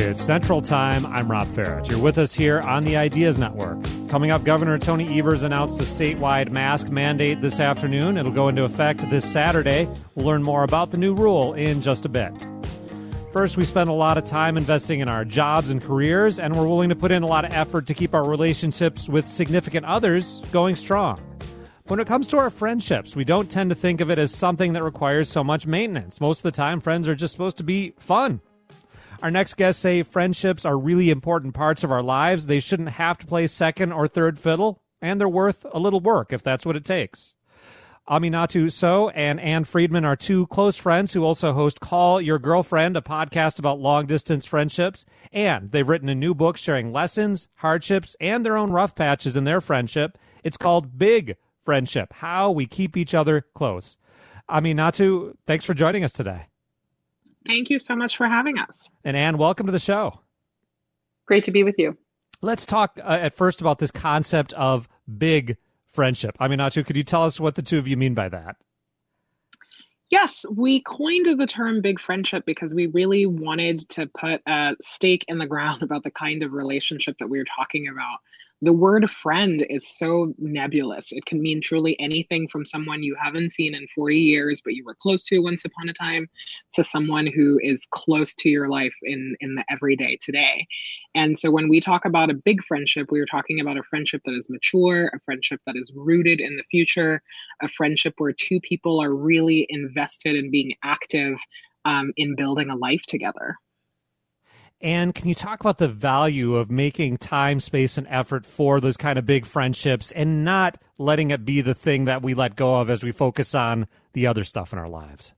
It's Central Time. I'm Rob Farrett. You're with us here on the Ideas Network. Coming up, Governor Tony Evers announced a statewide mask mandate this afternoon. It'll go into effect this Saturday. We'll learn more about the new rule in just a bit. First, we spend a lot of time investing in our jobs and careers, and we're willing to put in a lot of effort to keep our relationships with significant others going strong. When it comes to our friendships, we don't tend to think of it as something that requires so much maintenance. Most of the time, friends are just supposed to be fun. Our next guests say friendships are really important parts of our lives. They shouldn't have to play second or third fiddle, and they're worth a little work if that's what it takes. Aminatou Sow and Ann Friedman are two close friends who also host Call Your Girlfriend, a podcast about long-distance friendships. And they've written a new book sharing lessons, hardships, and their own rough patches in their friendship. It's called Big Friendship, How We Keep Each Other Close. Aminatou, thanks for joining us today. Thank you so much for having us. And Ann, welcome to the show. Great to be with you. Let's talk at first about this concept of big friendship. Aminatou, could you tell us what the two of you mean by that? Yes, we coined the term big friendship because we really wanted to put a stake in the ground about the kind of relationship that we were talking about. The word friend is so nebulous. It can mean truly anything from someone you haven't seen in 40 years, but you were close to once upon a time, to someone who is close to your life in the everyday today. And so when we talk about a big friendship, we are talking about a friendship that is mature, a friendship that is rooted in the future, a friendship where two people are really invested in being active in building a life together. And can you talk about the value of making time, space, and effort for those kind of big friendships and not letting it be the thing that we let go of as we focus on the other stuff in our lives?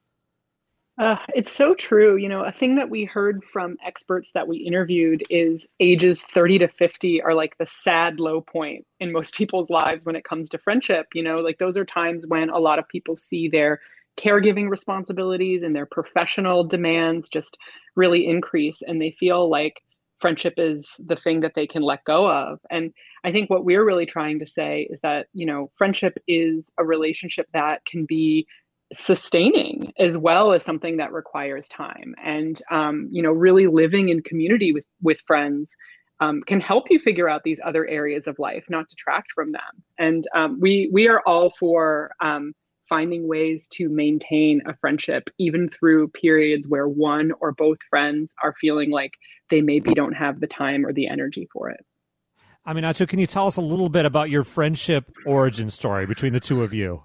It's so true. You know, a thing that we heard from experts that we interviewed is ages 30 to 50 are like the sad low point in most people's lives when it comes to friendship. You know, like those are times when a lot of people see their caregiving responsibilities and their professional demands just really increase, and they feel like friendship is the thing that they can let go of. And I think what we're really trying to say is that, you know, friendship is a relationship that can be sustaining as well as something that requires time. And, you know, really living in community with friends can help you figure out these other areas of life, not detract from them. And we are all for finding ways to maintain a friendship, even through periods where one or both friends are feeling like they maybe don't have the time or the energy for it. Aminatou, can you tell us a little bit about your friendship origin story between the two of you?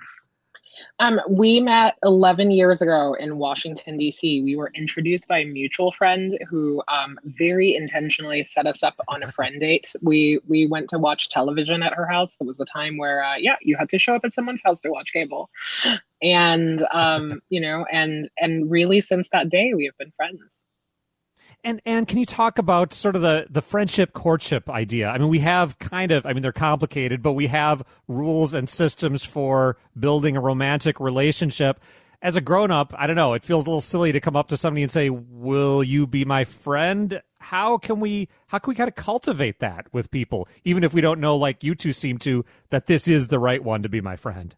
We met 11 years ago in Washington, D.C. We were introduced by a mutual friend who very intentionally set us up on a friend date. We went to watch television at her house. It was a time where, you had to show up at someone's house to watch cable. And, you know, and really since that day, we have been friends. And can you talk about sort of the friendship courtship idea? I mean, we have they're complicated, but we have rules and systems for building a romantic relationship. As a grown-up, I don't know, it feels a little silly to come up to somebody and say, will you be my friend? How can we kind of cultivate that with people, even if we don't know, like you two seem to, that this is the right one to be my friend?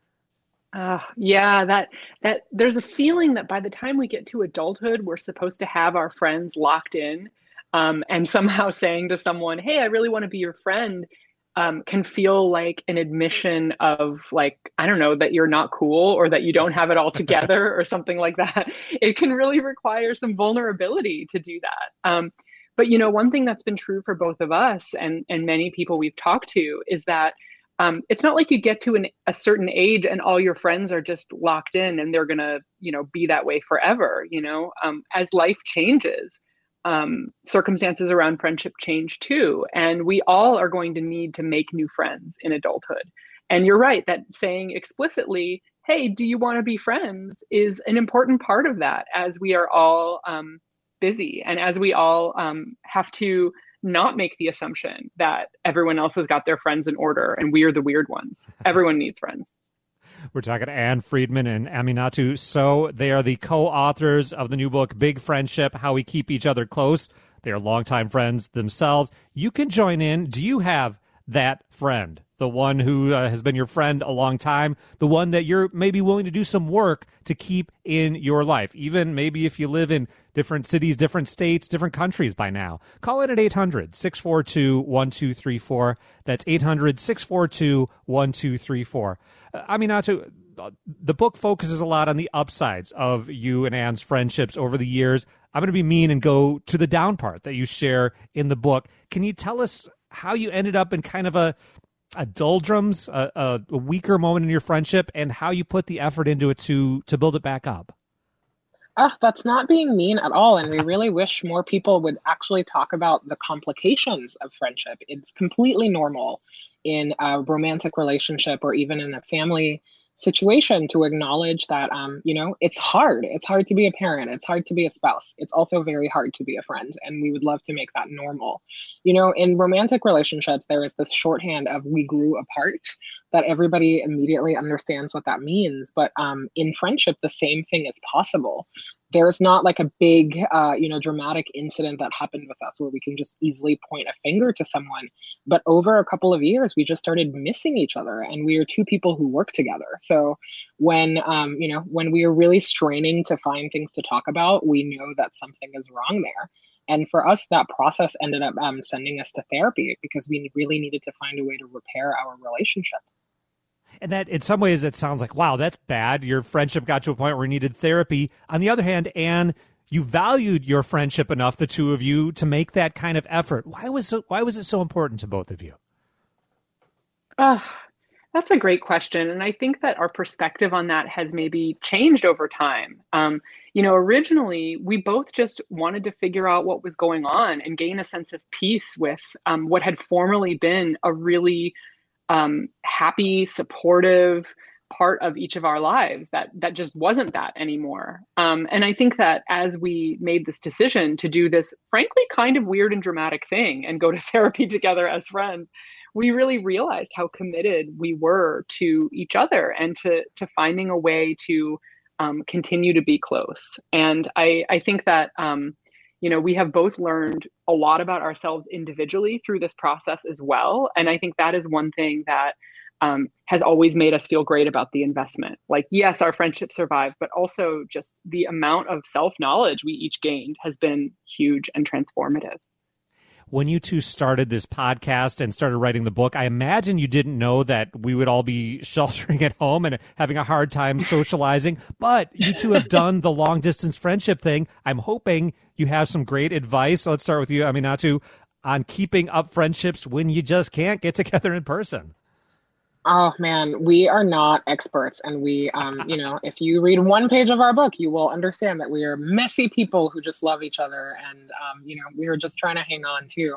That there's a feeling that by the time we get to adulthood, we're supposed to have our friends locked in, and somehow saying to someone, hey, I really want to be your friend, can feel like an admission of, like, I don't know, that you're not cool or that you don't have it all together or something like that. It can really require some vulnerability to do that. But, you know, one thing that's been true for both of us and many people we've talked to is that it's not like you get to a certain age and all your friends are just locked in and they're going to, you know, be that way forever. You know, as life changes, circumstances around friendship change too. And we all are going to need to make new friends in adulthood. And you're right that saying explicitly, hey, do you want to be friends, is an important part of that, as we are all busy and as we all have to not make the assumption that everyone else has got their friends in order and we are the weird ones. Everyone needs friends. We're talking to Ann Friedman and Aminatou Sow. They are the co-authors of the new book, Big Friendship, How We Keep Each Other Close. They are longtime friends themselves. You can join in. Do you have that friend, the one who has been your friend a long time, the one that you're maybe willing to do some work to keep in your life, even maybe if you live in different cities, different states, different countries by now. Call it at 800-642-1234. That's 800-642-1234. Aminatu, the book focuses a lot on the upsides of you and Anne's friendships over the years. I'm going to be mean and go to the down part that you share in the book. Can you tell us how you ended up in kind of a doldrums, a weaker moment in your friendship, and how you put the effort into it to build it back up? That's not being mean at all. And we really wish more people would actually talk about the complications of friendship. It's completely normal in a romantic relationship or even in a family situation to acknowledge that, it's hard. It's hard to be a parent. It's hard to be a spouse. It's also very hard to be a friend. And we would love to make that normal. In romantic relationships, there is this shorthand of we grew apart that everybody immediately understands what that means. But in friendship, the same thing is possible. There's not like a big, dramatic incident that happened with us where we can just easily point a finger to someone. But over a couple of years, we just started missing each other, and we are two people who work together. So when we are really straining to find things to talk about, we know that something is wrong there. And for us, that process ended up sending us to therapy because we really needed to find a way to repair our relationship. And that, in some ways, it sounds like, wow, that's bad. Your friendship got to a point where you needed therapy. On the other hand, Anne, you valued your friendship enough, the two of you, to make that kind of effort. Why was it so important to both of you? That's a great question. And I think that our perspective on that has maybe changed over time. Originally, we both just wanted to figure out what was going on and gain a sense of peace with what had formerly been a really happy, supportive part of each of our lives that just wasn't that anymore. And I think that as we made this decision to do this, frankly, kind of weird and dramatic thing and go to therapy together as friends, we really realized how committed we were to each other and to finding a way to continue to be close. And I think that we have both learned a lot about ourselves individually through this process as well. And I think that is one thing that has always made us feel great about the investment. Like, yes, our friendship survived, but also just the amount of self-knowledge we each gained has been huge and transformative. When you two started this podcast and started writing the book, I imagine you didn't know that we would all be sheltering at home and having a hard time socializing, but you two have done the long distance friendship thing. I'm hoping you have some great advice. Let's start with you, Aminatu, on keeping up friendships when you just can't get together in person. Oh man, we are not experts. And we, if you read one page of our book, you will understand that we are messy people who just love each other. And, we are just trying to hang on too.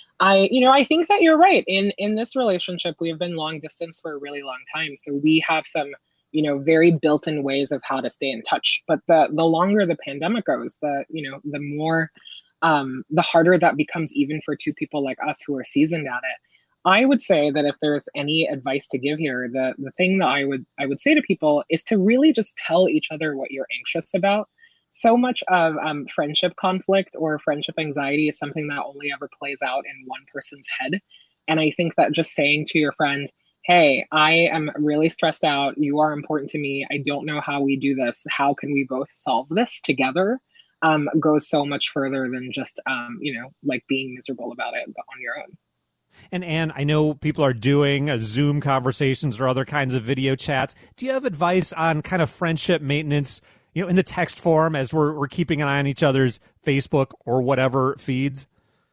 I think that you're right. In this relationship, we have been long distance for a really long time. So we have some, very built-in ways of how to stay in touch. But the longer the pandemic goes, the more, the harder that becomes even for two people like us who are seasoned at it. I would say that if there's any advice to give here, the thing that I would say to people is to really just tell each other what you're anxious about. So much of friendship conflict or friendship anxiety is something that only ever plays out in one person's head. And I think that just saying to your friend, hey, I am really stressed out. You are important to me. I don't know how we do this. How can we both solve this together? Goes so much further than just, like being miserable about it on your own. And Anne, I know people are doing Zoom conversations or other kinds of video chats. Do you have advice on kind of friendship maintenance, in the text form as we're keeping an eye on each other's Facebook or whatever feeds?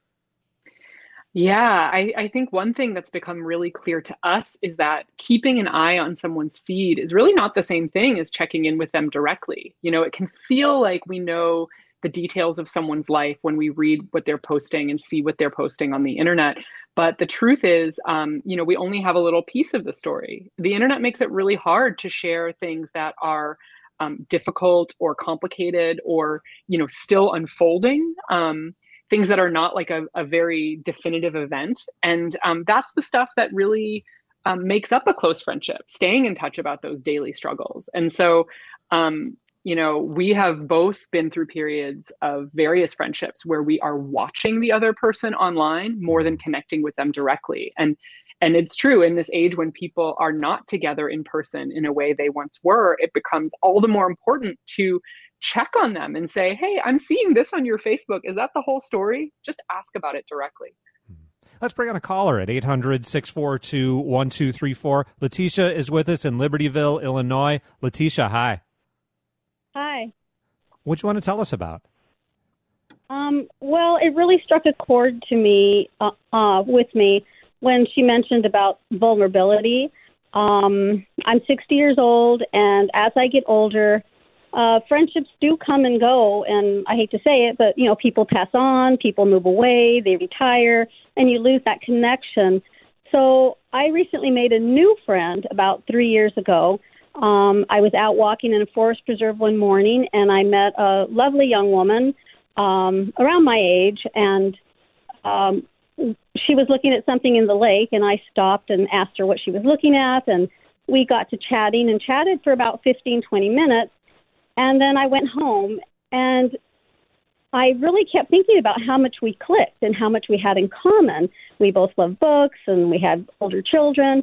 Yeah, I think one thing that's become really clear to us is that keeping an eye on someone's feed is really not the same thing as checking in with them directly. It can feel like we know the details of someone's life when we read what they're posting and see what they're posting on the internet. But the truth is, we only have a little piece of the story. The internet makes it really hard to share things that are difficult or complicated or, still unfolding, things that are not like a very definitive event. And that's the stuff that really makes up a close friendship, staying in touch about those daily struggles. And so, we have both been through periods of various friendships where we are watching the other person online more than connecting with them directly. And And it's true, in this age when people are not together in person in a way they once were, it becomes all the more important to check on them and say, hey, I'm seeing this on your Facebook. Is that the whole story? Just ask about it directly. Let's bring on a caller at 800-642-1234. Letitia is with us in Libertyville, Illinois. Letitia, hi. Hi. What do you want to tell us about? Well, it really struck a chord to me, with me, when she mentioned about vulnerability. I'm 60 years old, and as I get older, friendships do come and go, and I hate to say it, but, people pass on, people move away, they retire, and you lose that connection. So I recently made a new friend about 3 years ago. I was out walking in a forest preserve one morning, and I met a lovely young woman around my age, and she was looking at something in the lake, and I stopped and asked her what she was looking at, and we got to chatting and chatted for about 15, 20 minutes, and then I went home, and I really kept thinking about how much we clicked and how much we had in common. We both loved books, and we had older children.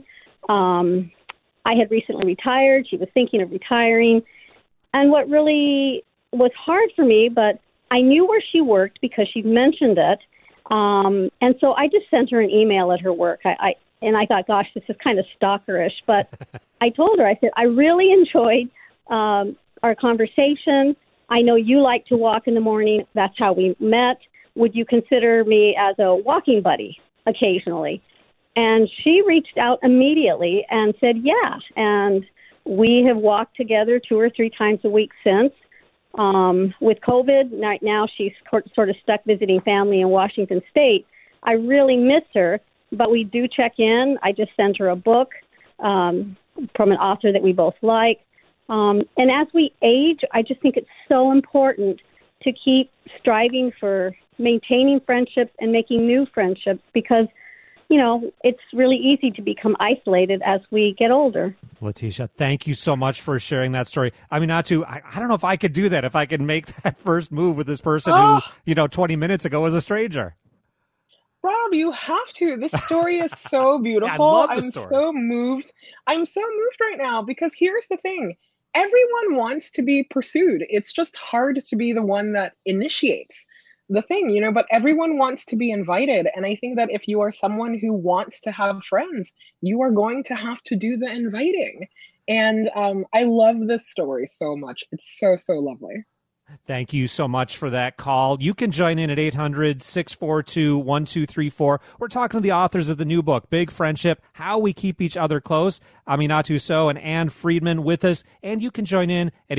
I had recently retired. She was thinking of retiring. And what really was hard for me, but I knew where she worked because she'd mentioned it. And so I just sent her an email at her work. I thought, gosh, this is kind of stalkerish. But I told her, I said, I really enjoyed our conversation. I know you like to walk in the morning. That's how we met. Would you consider me as a walking buddy occasionally? And she reached out immediately and said, yeah. And we have walked together 2 or 3 times a week since. With COVID, right now she's sort of stuck visiting family in Washington State. I really miss her, but we do check in. I just sent her a book from an author that we both like. And as we age, I just think it's so important to keep striving for maintaining friendships and making new friendships because, it's really easy to become isolated as we get older. Letitia, thank you so much for sharing that story. I mean, I don't know if I could do that, if I could make that first move with this person who, 20 minutes ago was a stranger. Rob, you have to. This story is so beautiful. I love the I'm story. so moved. I'm so moved right now because here's the thing. Everyone wants to be pursued. It's just hard to be the one that initiates the thing, but everyone wants to be invited. And I think that if you are someone who wants to have friends, you are going to have to do the inviting. And I love this story so much. It's so, so lovely. Thank you so much for that call. You can join in at 800-642-1234. We're talking to the authors of the new book, Big Friendship, How We Keep Each Other Close. Aminatou Sow and Ann Friedman with us. And you can join in at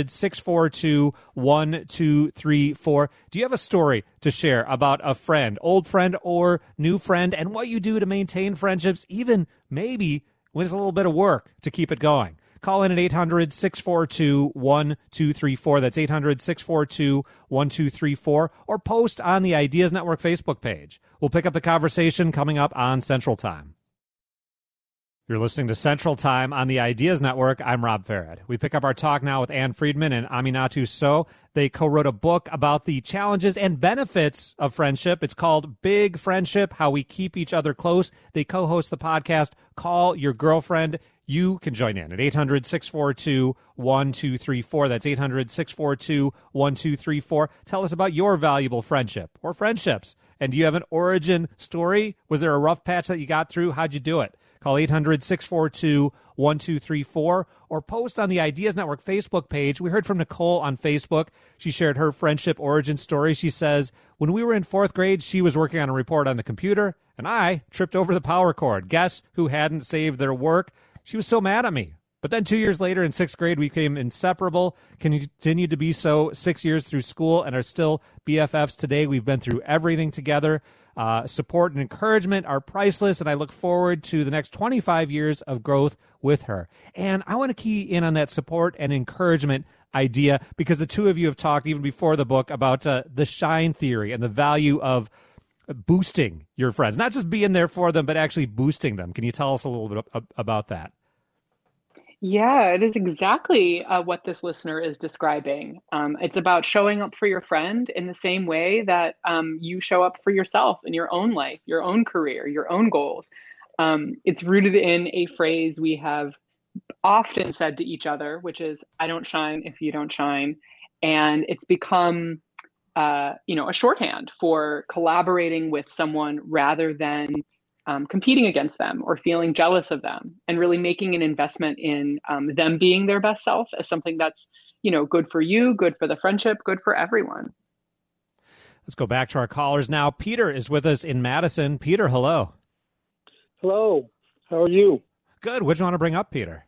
800-642-1234. Do you have a story to share about a friend, old friend or new friend, and what you do to maintain friendships, even maybe when it's a little bit of work to keep it going? Call in at 800-642-1234. That's 800-642-1234. Or post on the Ideas Network Facebook page. We'll pick up the conversation coming up on Central Time. You're listening to Central Time on the Ideas Network. I'm Rob Farad. We pick up our talk now with Ann Friedman and Aminatou Sow. They co-wrote a book about the challenges and benefits of friendship. It's called Big Friendship, How We Keep Each Other Close. They co-host the podcast Call Your Girlfriend. You can join in at 800-642-1234. That's 800-642-1234. Tell us about your valuable friendship or friendships. And do you have an origin story? Was there a rough patch that you got through? How'd you do it? Call 800-642-1234 or post on the Ideas Network Facebook page. We heard from Nicole on Facebook. She shared her friendship origin story. She says, when we were in 4th grade, she was working on a report on the computer, and I tripped over the power cord. Guess who hadn't saved their work? She was so mad at me. But then 2 years later in 6th grade, we became inseparable, continued to be so 6 years through school, and are still BFFs today. We've been through everything together. Support and encouragement are priceless, and I look forward to the next 25 years of growth with her. And I want to key in on that support and encouragement idea because the two of you have talked even before the book about the shine theory and the value of boosting your friends, not just being there for them, but actually boosting them. Can you tell us a little bit about that? Yeah, it is exactly what this listener is describing. It's about showing up for your friend in the same way that you show up for yourself in your own life, your own career, your own goals. It's rooted in a phrase we have often said to each other, which is, I don't shine if you don't shine. And it's become, a shorthand for collaborating with someone rather than competing against them or feeling jealous of them, and really making an investment in them being their best self as something that's, good for you, good for the friendship, good for everyone. Let's go back to our callers now. Peter is with us in Madison. Peter, hello. Hello. How are you? Good. What do you want to bring up, Peter?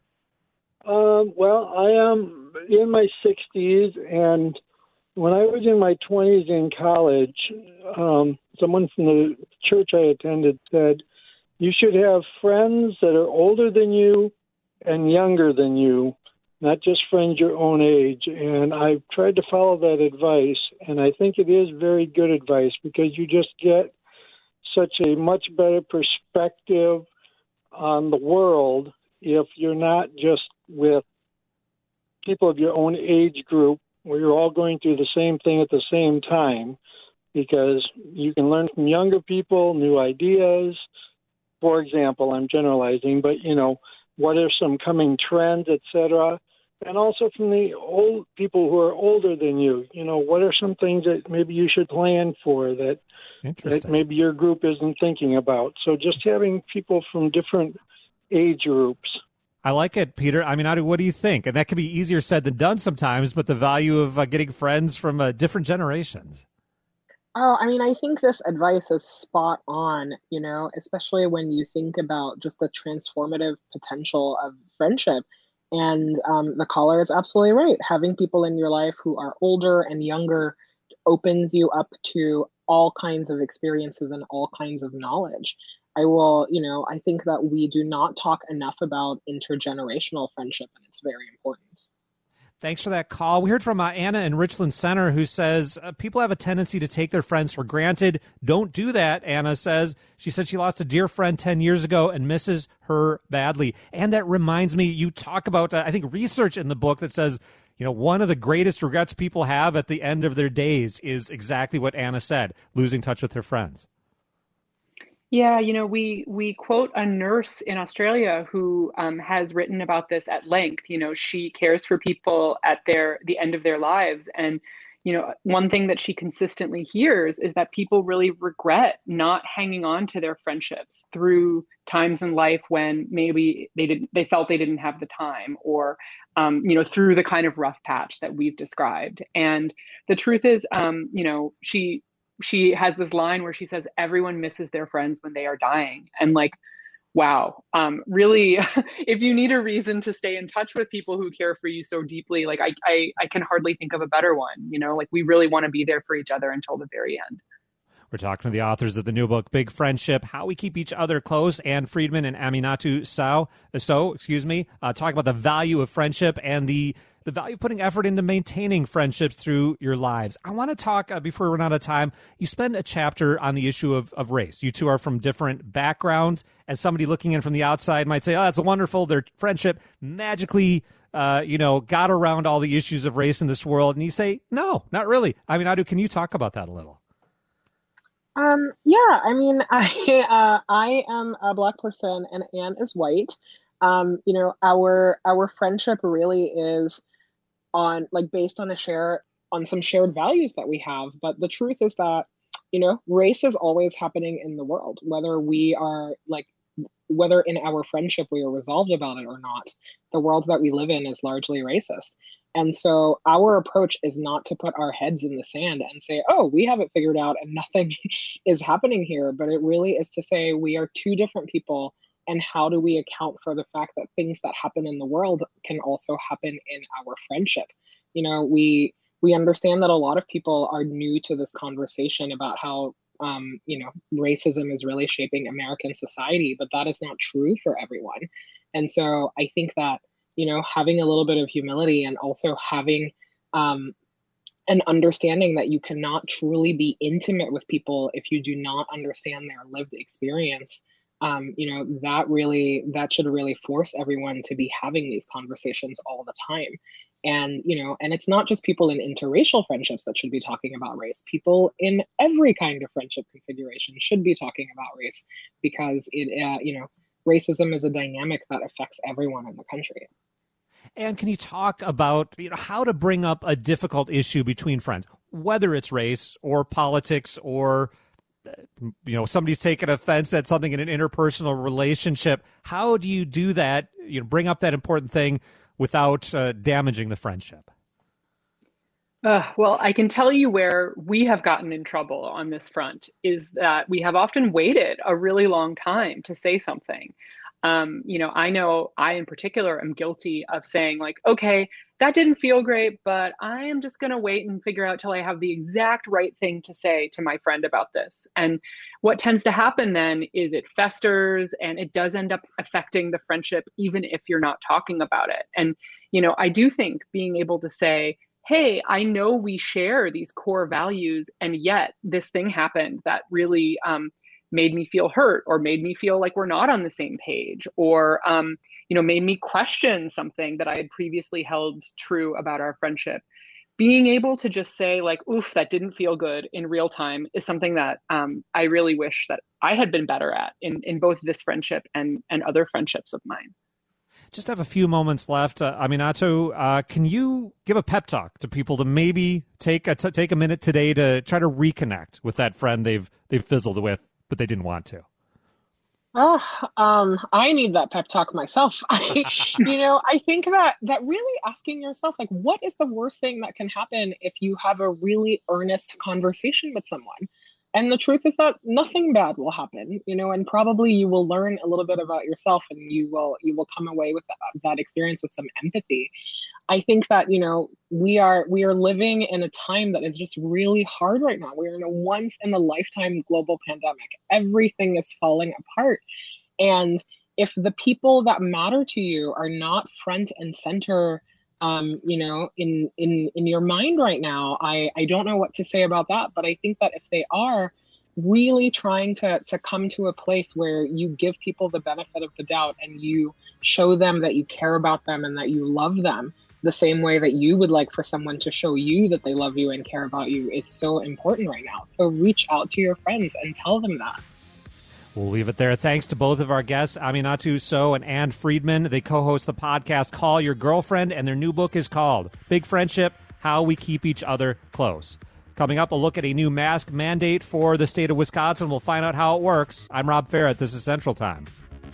Well, I am in my 60s, and when I was in my 20s in college, someone from the church I attended said, you should have friends that are older than you and younger than you, not just friends your own age. And I've tried to follow that advice, and I think it is very good advice because you just get such a much better perspective on the world if you're not just with people of your own age group where you're all going through the same thing at the same time, because you can learn from younger people, new ideas. For example, I'm generalizing, but, what are some coming trends, et cetera? And also from the old people who are older than you, what are some things that maybe you should plan for that maybe your group isn't thinking about? So just having people from different age groups. I like it, Peter. I mean, what do you think? And that can be easier said than done sometimes, but the value of getting friends from different generations. Oh, I mean, I think this advice is spot on, especially when you think about just the transformative potential of friendship. And the caller is absolutely right. Having people in your life who are older and younger opens you up to all kinds of experiences and all kinds of knowledge. I think that we do not talk enough about intergenerational friendship, and it's very important. Thanks for that call. We heard from Anna in Richland Center, who says people have a tendency to take their friends for granted. Don't do that, Anna says. She said she lost a dear friend 10 years ago and misses her badly. And that reminds me, you talk about, I think, research in the book that says, one of the greatest regrets people have at the end of their days is exactly what Anna said, losing touch with their friends. Yeah, we quote a nurse in Australia who has written about this at length. She cares for people at the end of their lives. And, one thing that she consistently hears is that people really regret not hanging on to their friendships through times in life when maybe they felt they didn't have the time, or, through the kind of rough patch that we've described. And the truth is, she has this line where she says, everyone misses their friends when they are dying. And wow, really, if you need a reason to stay in touch with people who care for you so deeply, I can hardly think of a better one. We really want to be there for each other until the very end. We're talking to the authors of the new book, Big Friendship, How We Keep Each Other Close, Anne Friedman and Aminatou Sow, talking about the value of friendship and the value of putting effort into maintaining friendships through your lives. I want to talk, before we run out of time, you spend a chapter on the issue of race. You two are from different backgrounds. As somebody looking in from the outside might say, oh, that's wonderful. Their friendship magically, got around all the issues of race in this world. And you say, no, not really. I mean, Adu, can you talk about that a little? Yeah, I mean, I am a Black person and Anne is white. Our friendship really is based on some shared values that we have. But the truth is that, race is always happening in the world, whether in our friendship we are resolved about it or not. The world that we live in is largely racist. And so our approach is not to put our heads in the sand and say, oh, we have it figured out and nothing is happening here. But it really is to say we are two different people. And how do we account for the fact that things that happen in the world can also happen in our friendship? We understand that a lot of people are new to this conversation about how, racism is really shaping American society, but that is not true for everyone. And so I think that, having a little bit of humility and also having an understanding that you cannot truly be intimate with people if you do not understand their lived experience, that should really force everyone to be having these conversations all the time. And, and it's not just people in interracial friendships that should be talking about race. People in every kind of friendship configuration should be talking about race because racism is a dynamic that affects everyone in the country. And can you talk about how to bring up a difficult issue between friends, whether it's race or politics or somebody's taken offense at something in an interpersonal relationship? How do you do that? Bring up that important thing without damaging the friendship. Well, I can tell you where we have gotten in trouble on this front is that we have often waited a really long time to say something. I know I in particular am guilty of saying like, okay, that didn't feel great, but I am just going to wait and figure out till I have the exact right thing to say to my friend about this. And what tends to happen then is it festers and it does end up affecting the friendship, even if you're not talking about it. And, I do think being able to say, hey, I know we share these core values, and yet this thing happened that really made me feel hurt, or made me feel like we're not on the same page, or made me question something that I had previously held true about our friendship. Being able to just say like, oof, that didn't feel good in real time is something that I really wish that I had been better at in both this friendship and other friendships of mine. Just have a few moments left. Aminatou, can you give a pep talk to people to maybe take a minute today to try to reconnect with that friend they've fizzled with, but they didn't want to? I need that pep talk myself. I think that really asking yourself, like, what is the worst thing that can happen if you have a really earnest conversation with someone? And the truth is that nothing bad will happen, and probably you will learn a little bit about yourself, and you will come away with that experience with some empathy. I think that, we are living in a time that is just really hard right now. We're in a once in a lifetime global pandemic. Everything is falling apart. And if the people that matter to you are not front and center, in your mind right now, I don't know what to say about that. But I think that if they are really trying to come to a place where you give people the benefit of the doubt and you show them that you care about them and that you love them the same way that you would like for someone to show you that they love you and care about you, is so important right now. So reach out to your friends and tell them that. We'll leave it there. Thanks to both of our guests, Aminatou Sow and Ann Friedman. They co-host the podcast Call Your Girlfriend, and their new book is called Big Friendship, How We Keep Each Other Close. Coming up, a look at a new mask mandate for the state of Wisconsin. We'll find out how it works. I'm Rob Ferrett. This is Central Time.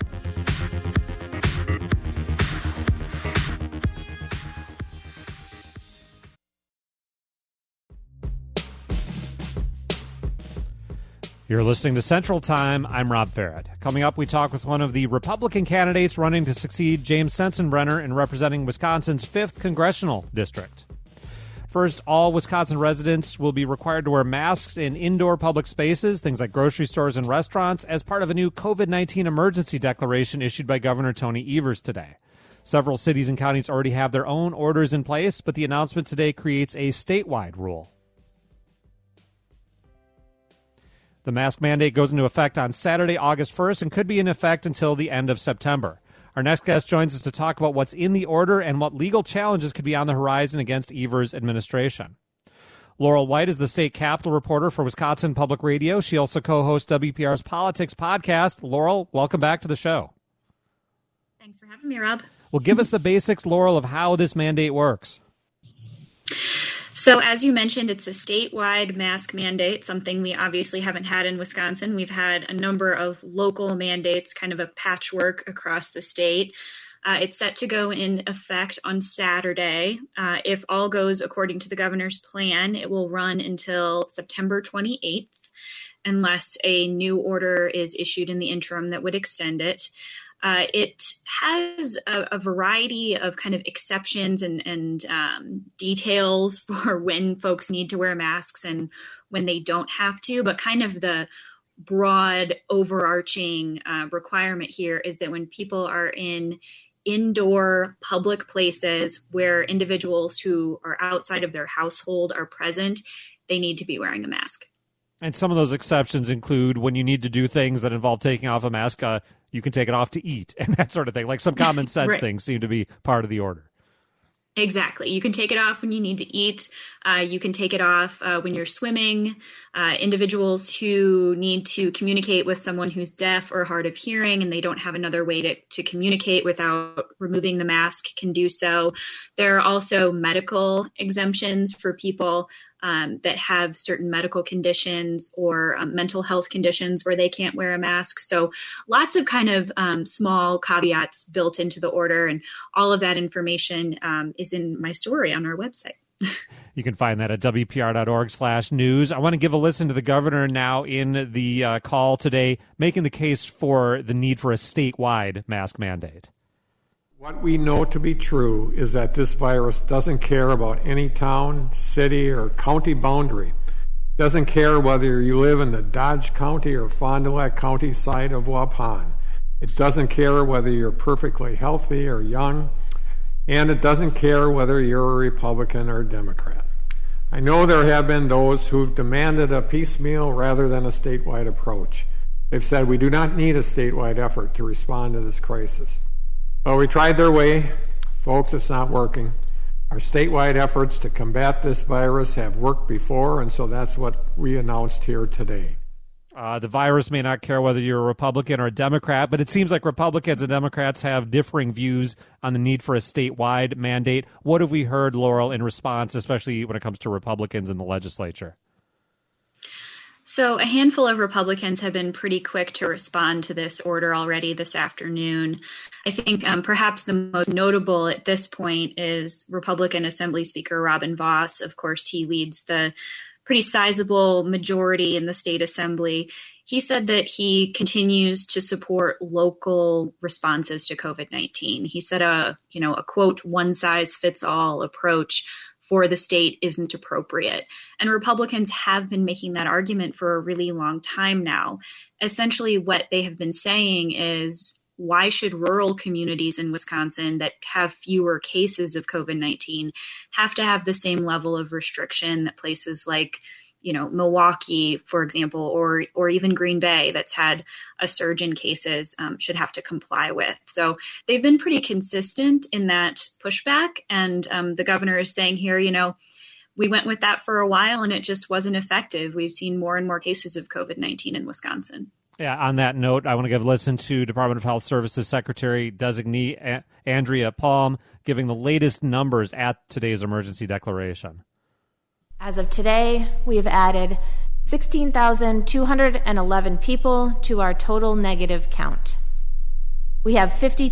You're listening to Central Time. I'm Rob Ferrett. Coming up, we talk with one of the Republican candidates running to succeed James Sensenbrenner in representing Wisconsin's 5th congressional district. First, all Wisconsin residents will be required to wear masks in indoor public spaces, things like grocery stores and restaurants, as part of a new COVID-19 emergency declaration issued by Governor Tony Evers today. Several cities and counties already have their own orders in place, but the announcement today creates a statewide rule. The mask mandate goes into effect on Saturday, August 1st, and could be in effect until the end of September. Our next guest joins us to talk about what's in the order and what legal challenges could be on the horizon against Evers' administration. Laurel White is the state capitol reporter for Wisconsin Public Radio. She also co-hosts WPR's Politics podcast. Laurel, welcome back to the show. Thanks for having me, Rob. Well, give us the basics, Laurel, of how this mandate works. So as you mentioned, it's a statewide mask mandate, something we obviously haven't had in Wisconsin. We've had a number of local mandates, kind of a patchwork across the state. It's set to go in effect on Saturday. If all goes according to the governor's plan, it will run until September 28th, unless a new order is issued in the interim that would extend it. It has a variety of kind of exceptions and details for when folks need to wear masks and when they don't have to, but kind of the broad overarching requirement here is that when people are in indoor public places where individuals who are outside of their household are present, they need to be wearing a mask. And some of those exceptions include when you need to do things that involve taking off a mask, you can take it off to eat and that sort of thing. Like some common sense Right. Things seem to be part of the order. Exactly. You can take it off when you need to eat. You can take it off when you're swimming. Individuals who need to communicate with someone who's deaf or hard of hearing and they don't have another way to communicate without removing the mask can do so. There are also medical exemptions for people that have certain medical conditions or mental health conditions where they can't wear a mask. So lots of kind of small caveats built into the order. And all of that information is in my story on our website. You can find that at WPR.org/news. I want to give a listen to the governor now in the call today, making the case for the need for a statewide mask mandate. What we know to be true is that this virus doesn't care about any town, city, or county boundary. It doesn't care whether you live in the Dodge County or Fond du Lac County side of Waupun. It doesn't care whether you're perfectly healthy or young. And it doesn't care whether you're a Republican or Democrat. I know there have been those who've demanded a piecemeal rather than a statewide approach. They've said we do not need a statewide effort to respond to this crisis. Well, we tried their way. Folks, it's not working. Our statewide efforts to combat this virus have worked before, and so that's what we announced here today. The virus may not care whether you're a Republican or a Democrat, but it seems like Republicans and Democrats have differing views on the need for a statewide mandate. What have we heard, Laurel, in response, especially when it comes to Republicans in the legislature? So a handful of Republicans have been pretty quick to respond to this order already this afternoon. I think perhaps the most notable at this point is Republican Assembly Speaker Robin Vos. Of course, he leads the pretty sizable majority in the state assembly. He said that he continues to support local responses to COVID-19. He said a quote, one-size-fits-all approach for the state isn't appropriate. And Republicans have been making that argument for a really long time now. Essentially, what they have been saying is, why should rural communities in Wisconsin that have fewer cases of COVID-19 have to have the same level of restriction that places like, Milwaukee, for example, or even Green Bay that's had a surge in cases should have to comply with. So they've been pretty consistent in that pushback. And the governor is saying here, we went with that for a while and it just wasn't effective. We've seen more and more cases of COVID-19 in Wisconsin. Yeah, on that note, I want to give a listen to Department of Health Services Secretary Designee Andrea Palm giving the latest numbers at today's emergency declaration. As of today, we have added 16,211 people to our total negative count. We have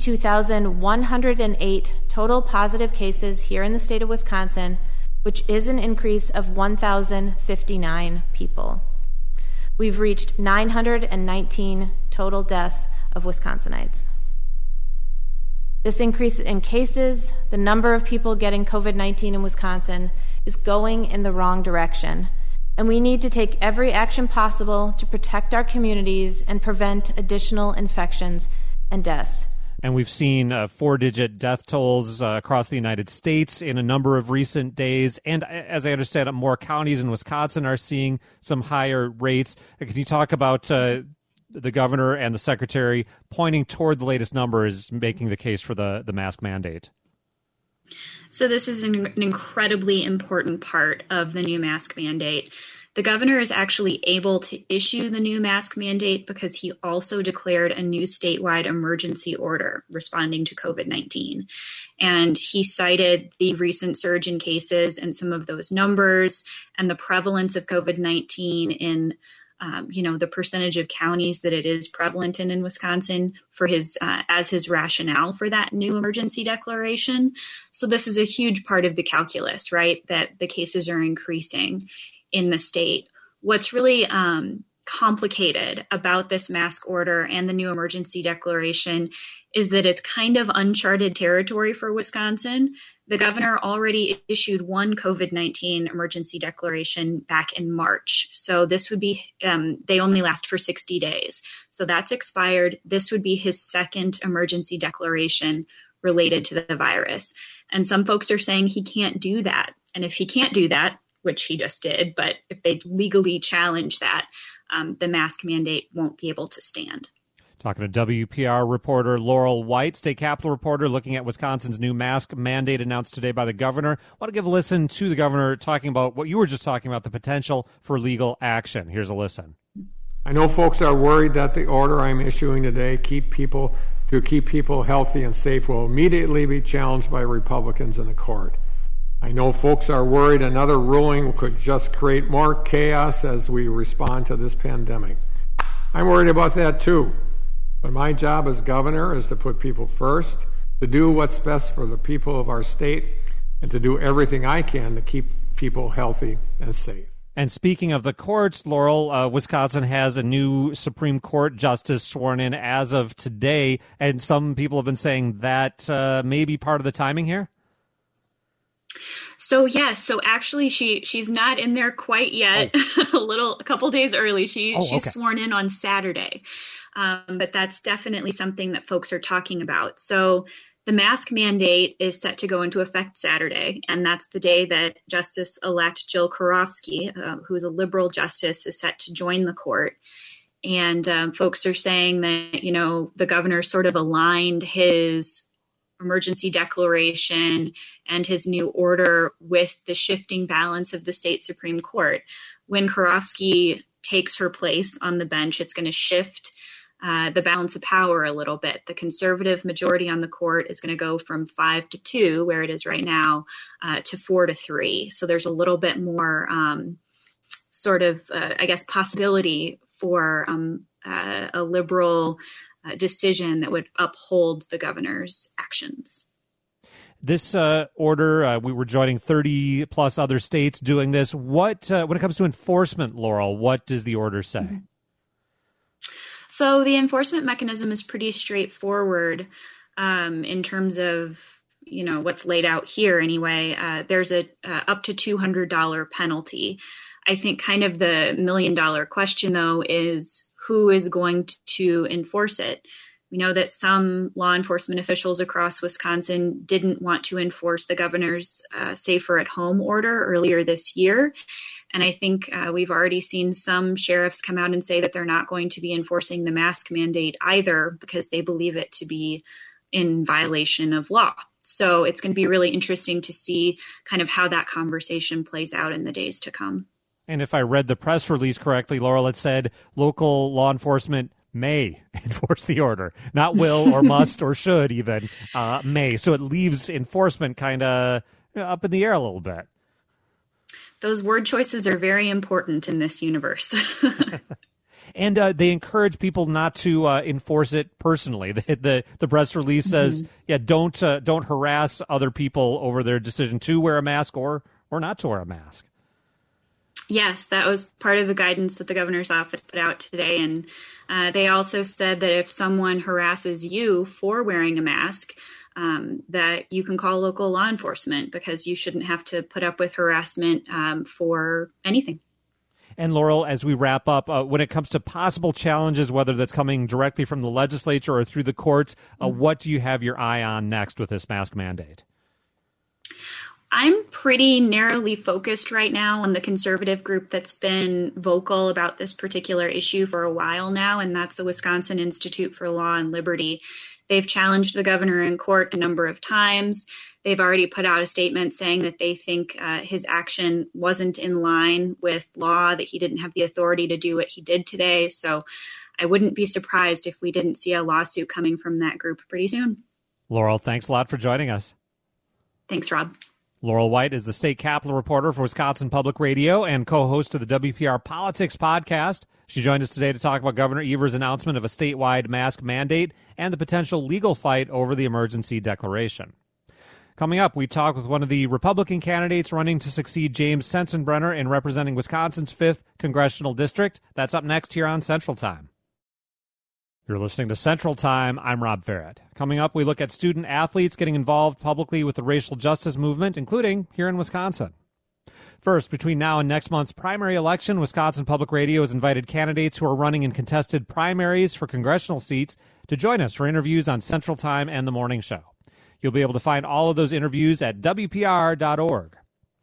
52,108 total positive cases here in the state of Wisconsin, which is an increase of 1,059 people. We've reached 919 total deaths of Wisconsinites. This increase in cases, the number of people getting COVID-19 in Wisconsin, is going in the wrong direction, and we need to take every action possible to protect our communities and prevent additional infections and deaths. And we've seen 4-digit death tolls across the United States in a number of recent days. And as I understand it, more counties in Wisconsin are seeing some higher rates. Can you talk about the governor and the secretary pointing toward the latest numbers, making the case for the mask mandate? So this is an incredibly important part of the new mask mandate. The governor is actually able to issue the new mask mandate because he also declared a new statewide emergency order responding to COVID-19. And he cited the recent surge in cases and some of those numbers and the prevalence of COVID-19 in the percentage of counties that it is prevalent in Wisconsin for his as his rationale for that new emergency declaration. So this is a huge part of the calculus, right? That the cases are increasing in the state. What's really complicated about this mask order and the new emergency declaration is that it's kind of uncharted territory for Wisconsin. The governor already issued one COVID-19 emergency declaration back in March. So this would be, they only last for 60 days. So that's expired. This would be his second emergency declaration related to the virus. And some folks are saying he can't do that. And if he can't do that, which he just did, but if they legally challenge that, the mask mandate won't be able to stand. Talking to WPR reporter Laurel White, State Capitol reporter, looking at Wisconsin's new mask mandate announced today by the governor. I want to give a listen to the governor talking about what you were just talking about, the potential for legal action. Here's a listen. I know folks are worried that the order I'm issuing today, keep people healthy and safe, will immediately be challenged by Republicans in the court. I know folks are worried another ruling could just create more chaos as we respond to this pandemic. I'm worried about that too. But my job as governor is to put people first, to do what's best for the people of our state, and to do everything I can to keep people healthy and safe. And speaking of the courts, Laurel, Wisconsin has a new Supreme Court justice sworn in as of today, and some people have been saying that may be part of the timing here. So yes, so actually she's not in there quite yet. A couple days early. She's sworn in on Saturday. But that's definitely something that folks are talking about. So the mask mandate is set to go into effect Saturday, and that's the day that Justice-elect Jill Karofsky, who's a liberal justice, is set to join the court. And folks are saying that, the governor sort of aligned his emergency declaration and his new order with the shifting balance of the state Supreme Court. When Karofsky takes her place on the bench, it's going to shift the balance of power a little bit. The conservative majority on the court is going to go from 5-2, where it is right now, to 4-3. So there's a little bit more possibility for a liberal decision that would uphold the governor's actions. This order, we were joining 30 plus other states doing this. What, when it comes to enforcement, Laurel, what does the order say? Mm-hmm. So the enforcement mechanism is pretty straightforward in terms of, what's laid out here anyway. There's a up to $200 penalty. I think kind of the $1 million question, though, is who is going to enforce it? We know that some law enforcement officials across Wisconsin didn't want to enforce the governor's safer at home order earlier this year. And I think we've already seen some sheriffs come out and say that they're not going to be enforcing the mask mandate either because they believe it to be in violation of law. So it's going to be really interesting to see kind of how that conversation plays out in the days to come. And if I read the press release correctly, Laurel, it said local law enforcement may enforce the order, not will or must or should even, may. So it leaves enforcement kind of up in the air a little bit. Those word choices are very important in this universe. And they encourage people not to enforce it personally. The press release says, don't harass other people over their decision to wear a mask or not to wear a mask. Yes, that was part of the guidance that the governor's office put out today. And they also said that if someone harasses you for wearing a mask, that you can call local law enforcement because you shouldn't have to put up with harassment for anything. And Laurel, as we wrap up, when it comes to possible challenges, whether that's coming directly from the legislature or through the courts, what do you have your eye on next with this mask mandate? I'm pretty narrowly focused right now on the conservative group that's been vocal about this particular issue for a while now, and that's the Wisconsin Institute for Law and Liberty. They've challenged the governor in court a number of times. They've already put out a statement saying that they think his action wasn't in line with law, that he didn't have the authority to do what he did today. So I wouldn't be surprised if we didn't see a lawsuit coming from that group pretty soon. Laurel, thanks a lot for joining us. Thanks, Rob. Laurel White is the State Capitol reporter for Wisconsin Public Radio and co-host of the WPR Politics podcast. She joined us today to talk about Governor Evers' announcement of a statewide mask mandate and the potential legal fight over the emergency declaration. Coming up, we talk with one of the Republican candidates running to succeed James Sensenbrenner in representing Wisconsin's 5th Congressional District. That's up next here on Central Time. You're listening to Central Time. I'm Rob Farrett. Coming up, we look at student athletes getting involved publicly with the racial justice movement, including here in Wisconsin. First, between now and next month's primary election, Wisconsin Public Radio has invited candidates who are running in contested primaries for congressional seats to join us for interviews on Central Time and The Morning Show. You'll be able to find all of those interviews at WPR.org.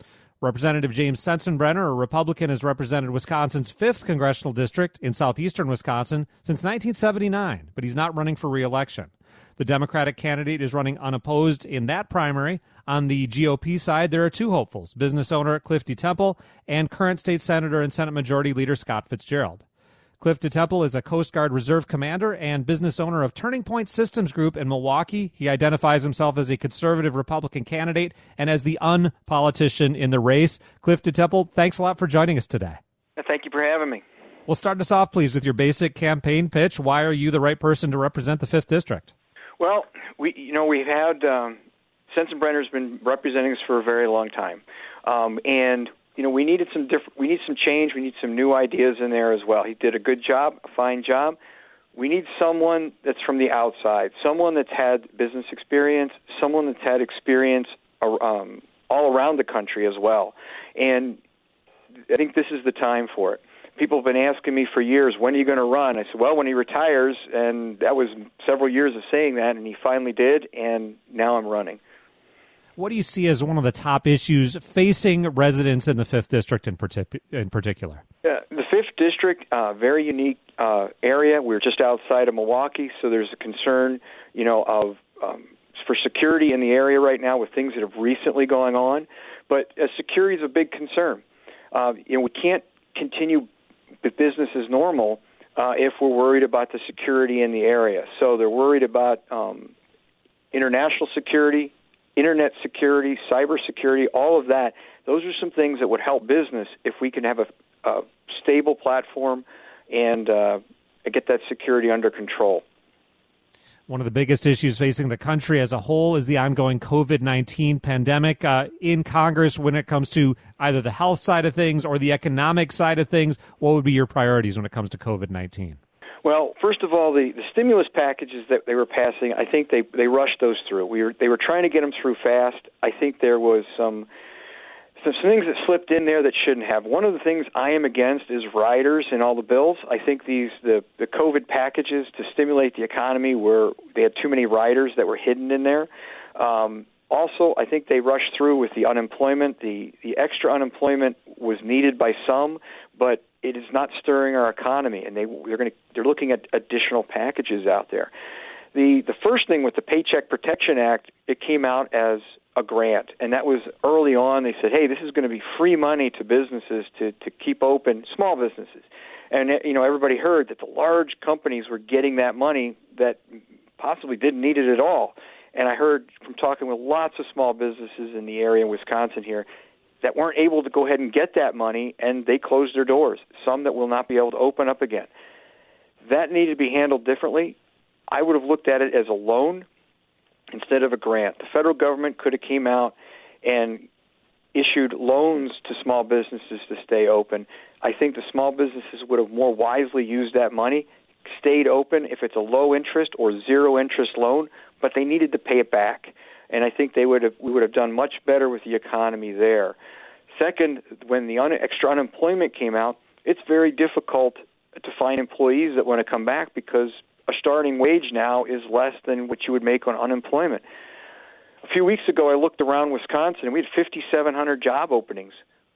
Representative James Sensenbrenner, a Republican, has represented Wisconsin's 5th congressional district in southeastern Wisconsin since 1979, but he's not running for re-election. The Democratic candidate is running unopposed in that primary. On the GOP side, there are two hopefuls, business owner Cliff DeTemple and current state senator and Senate Majority Leader Scott Fitzgerald. Cliff DeTemple is a Coast Guard Reserve commander and business owner of Turning Point Systems Group in Milwaukee. He identifies himself as a conservative Republican candidate and as the unpolitician in the race. Cliff DeTemple, thanks a lot for joining us today. Thank you for having me. Well, start us off, please, with your basic campaign pitch. Why are you the right person to represent the 5th District? Well, we've had Sensenbrenner's been representing us for a very long time, and we needed we need some change. We need some new ideas in there as well. He did a good job, a fine job. We need someone that's from the outside, someone that's had business experience, someone that's had experience all around the country as well. And I think this is the time for it. People have been asking me for years, when are you going to run? I said, well, when he retires, and that was several years of saying that, and he finally did, and now I'm running. What do you see as one of the top issues facing residents in the 5th District in particular? The 5th District, very unique area. We're just outside of Milwaukee, so there's a concern, of for security in the area right now with things that have recently going on. But security is a big concern. We can't continue the business as normal if we're worried about the security in the area. So they're worried about international security, internet security, cyber security, all of that. Those are some things that would help business if we can have a stable platform and get that security under control. One of the biggest issues facing the country as a whole is the ongoing COVID-19 pandemic. In Congress, when it comes to either the health side of things or the economic side of things, what would be your priorities when it comes to COVID-19? Well, first of all, the stimulus packages that they were passing, I think they rushed those through. They were trying to get them through fast. I think there was some things that slipped in there that shouldn't have. One of the things I am against is riders in all the bills. I think the COVID packages to stimulate the economy they had too many riders that were hidden in there. Also, I think they rushed through with the unemployment. The extra unemployment was needed by some, but it is not stirring our economy, and they're looking at additional packages out there. The first thing with the Paycheck Protection Act, it came out as a grant, and that was early on. They said, hey, this is going to be free money to businesses to keep open, small businesses. And, everybody heard that the large companies were getting that money that possibly didn't need it at all. And I heard from talking with lots of small businesses in the area in Wisconsin here that weren't able to go ahead and get that money, and they closed their doors, some that will not be able to open up again. That needed to be handled differently. I would have looked at it as a loan instead of a grant. The federal government could have came out and issued loans to small businesses to stay open. I think the small businesses would have more wisely used that money, stayed open if it's a low interest or zero interest loan, but they needed to pay it back. And I think we would have done much better with the economy there. Second, when the extra unemployment came out, it's very difficult to find employees that want to come back because a starting wage now is less than what you would make on unemployment. A few weeks ago, I looked around Wisconsin, and we had 5,700 job openings.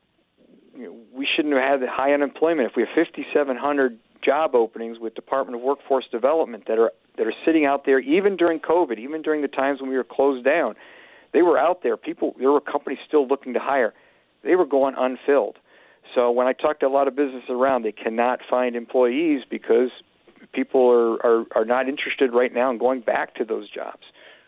We shouldn't have had the high unemployment. If we have 5,700 job openings with Department of Workforce Development that are sitting out there, even during COVID, even during the times when we were closed down, they were out there. There were companies still looking to hire. They were going unfilled. So when I talk to a lot of businesses around, they cannot find employees because people are not interested right now in going back to those jobs.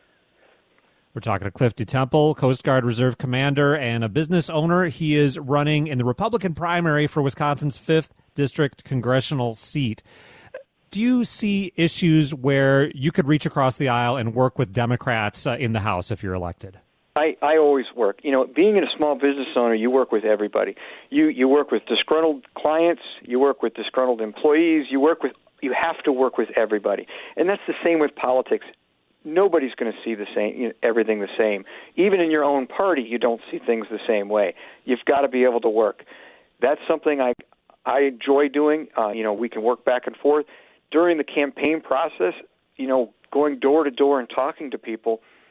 We're talking to Cliff DeTemple, Coast Guard Reserve Commander and a business owner. He is running in the Republican primary for Wisconsin's 5th District congressional seat. Do you see issues where you could reach across the aisle and work with Democrats in the House if you're elected? I always work. Being a small business owner, you work with everybody. You work with disgruntled clients. You work with disgruntled employees. You have to work with everybody. And that's the same with politics. Nobody's going to see the same, everything the same. Even in your own party, you don't see things the same way. You've got to be able to work. That's something I enjoy doing. We can work back and forth. During the campaign process, going door to door and talking to people,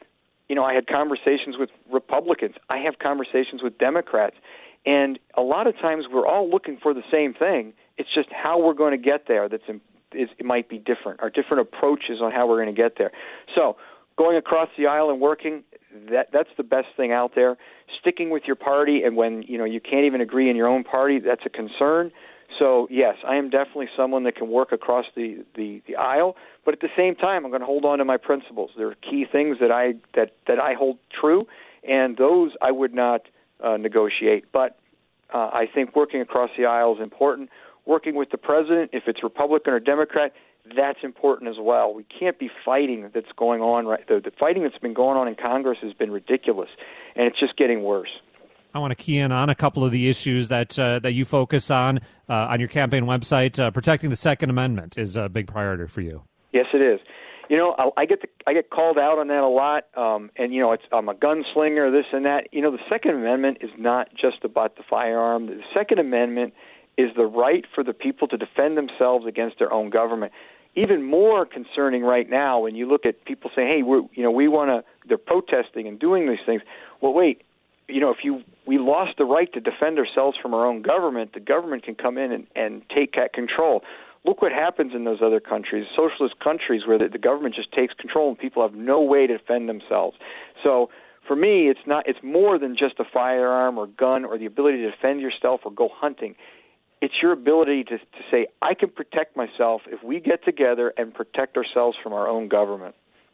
I had conversations with Republicans. I have conversations with Democrats. And a lot of times we're all looking for the same thing. It's just how we're going to get there it might be different, or different approaches on how we're going to get there. So going across the aisle and working, that's the best thing out there. Sticking with your party, and when you can't even agree in your own party, that's a concern. So yes, I am definitely someone that can work across the aisle, but at the same time, I'm going to hold on to my principles. There are key things that I hold true, and those I would not negotiate. But I think working across the aisle is important. Working with the president, if it's Republican or Democrat, that's important as well. We can't be fighting that's going on. The fighting that's been going on in Congress has been ridiculous, and it's just getting worse. I want to key in on a couple of the issues that you focus on your campaign website. Protecting the Second Amendment is a big priority for you. Yes, it is. I get called out on that a lot, and I'm a gunslinger, this and that. The Second Amendment is not just about the firearm. The Second Amendment is the right for the people to defend themselves against their own government. Even more concerning right now when you look at people saying, "Hey, we want to," they're protesting and doing these things. Well, wait, we lost the right to defend ourselves from our own government. The government can come in and take control. Look what happens in those other countries, socialist countries, where the government just takes control and people have no way to defend themselves. So for me, it's more than just a firearm or gun or the ability to defend yourself or go hunting. It's your ability to say, I can protect myself if we get together and protect ourselves from our own government.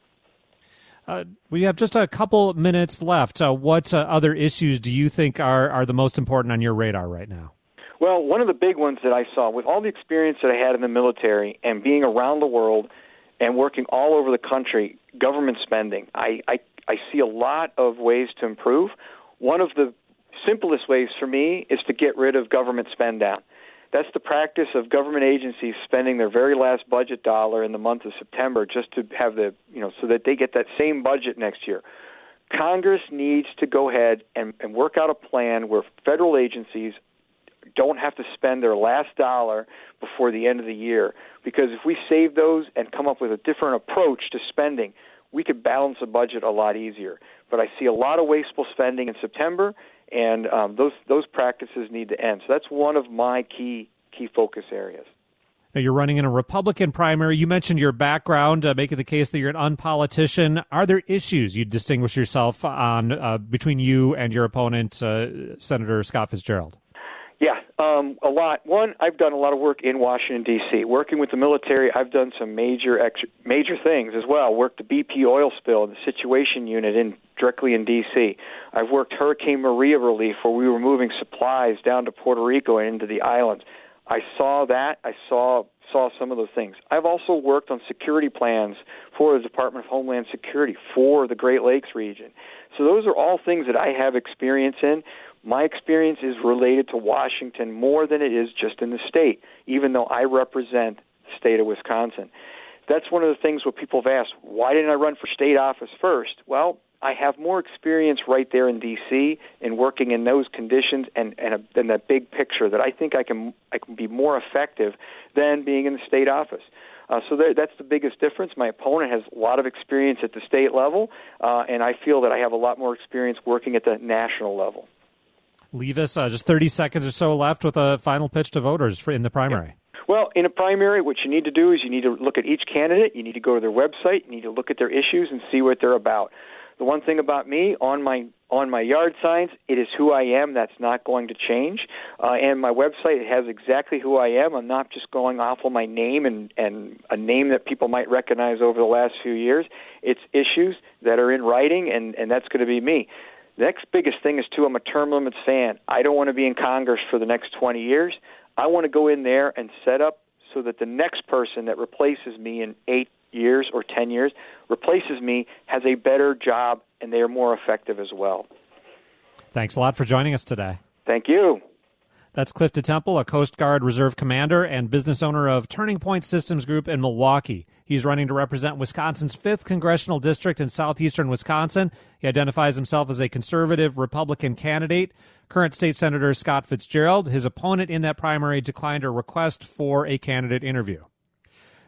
We have just a couple minutes left. What other issues do you think are the most important on your radar right now? Well, one of the big ones that I saw, with all the experience that I had in the military and being around the world and working all over the country, government spending, I see a lot of ways to improve. One of the simplest ways for me is to get rid of government spend down. That's the practice of government agencies spending their very last budget dollar in the month of September just to have so that they get that same budget next year. Congress needs to go ahead and work out a plan where federal agencies don't have to spend their last dollar before the end of the year. Because if we save those and come up with a different approach to spending, we could balance the budget a lot easier. But I see a lot of wasteful spending in September, and those practices need to end. So that's one of my key focus areas. Now, you're running in a Republican primary. You mentioned your background, making the case that you're an unpolitician. Are there issues you distinguish yourself on between you and your opponent, Senator Scott Fitzgerald? Yeah, a lot. One, I've done a lot of work in Washington, D.C. Working with the military, I've done some major things as well. Worked the BP oil spill, the Situation Unit directly in D.C. I've worked Hurricane Maria relief, where we were moving supplies down to Puerto Rico and into the islands. I saw that. I saw some of those things. I've also worked on security plans for the Department of Homeland Security for the Great Lakes region. So those are all things that I have experience in. My experience is related to Washington more than it is just in the state, even though I represent the state of Wisconsin. That's one of the things where people have asked, why didn't I run for state office first? Well, I have more experience right there in D.C. in working in those conditions and that big picture that I think I can be more effective than being in the state office. So that's the biggest difference. My opponent has a lot of experience at the state level, and I feel that I have a lot more experience working at the national level. Leave us just 30 seconds or so left with a final pitch to voters in the primary. Yeah. Well, in a primary, what you need to do is you need to look at each candidate. You need to go to their website. You need to look at their issues and see what they're about. The one thing about me, on my yard signs, it is who I am. That's not going to change. And my website, it has exactly who I am. I'm not just going off of my name and a name that people might recognize over the last few years. It's issues that are in writing, and that's going to be me. The next biggest thing is, too, I'm a term limits fan. I don't want to be in Congress for the next 20 years. I want to go in there and set up so that the next person that replaces me in 8 years or 10 years replaces me has a better job, and they are more effective as well. Thanks a lot for joining us today. Thank you. That's Cliff DeTemple, a Coast Guard Reserve commander and business owner of Turning Point Systems Group in Milwaukee. He's running to represent Wisconsin's 5th Congressional District in southeastern Wisconsin. He identifies himself as a conservative Republican candidate. Current State Senator Scott Fitzgerald, his opponent in that primary, declined a request for a candidate interview.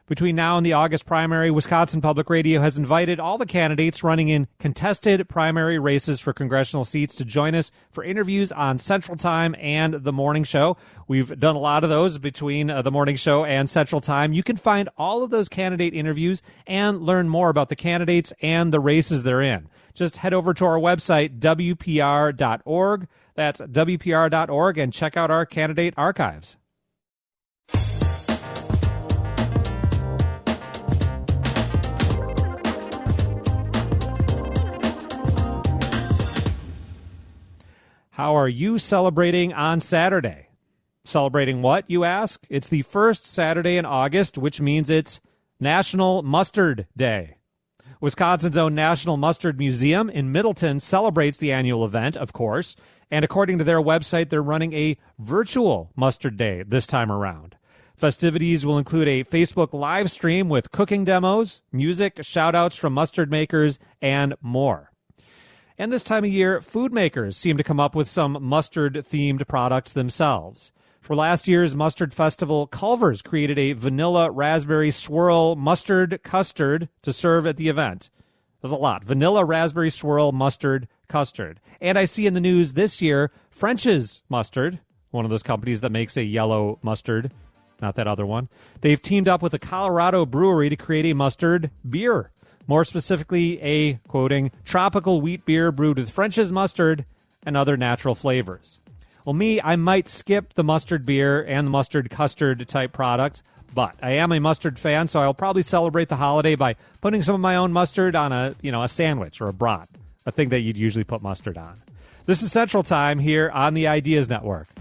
Between now and the August primary, Wisconsin Public Radio has invited all the candidates running in contested primary races for congressional seats to join us for interviews on Central Time and the Morning Show. We've done a lot of those between the Morning Show and Central Time. You can find all of those candidate interviews and learn more about the candidates and the races they're in. Just head over to our website, WPR.org. That's WPR.org, and check out our candidate archives. How are you celebrating on Saturday? Celebrating what, you ask? It's the first Saturday in August, which means it's National Mustard Day. Wisconsin's own National Mustard Museum in Middleton celebrates the annual event, of course, and according to their website, they're running a virtual Mustard Day this time around. Festivities will include a Facebook live stream with cooking demos, music, shout-outs from mustard makers, and more. And this time of year, food makers seem to come up with some mustard-themed products themselves. For last year's Mustard Festival, Culver's created a vanilla raspberry swirl mustard custard to serve at the event. There's a lot. Vanilla raspberry swirl mustard custard. And I see in the news this year, French's Mustard, one of those companies that makes a yellow mustard, not that other one. They've teamed up with a Colorado brewery to create a mustard beer. More specifically, a, quoting, tropical wheat beer brewed with French's mustard and other natural flavors. Well, I might skip the mustard beer and the mustard custard type products, but I am a mustard fan, so I'll probably celebrate the holiday by putting some of my own mustard on a sandwich or a brat, a thing that you'd usually put mustard on. This is Central Time here on the Ideas Network.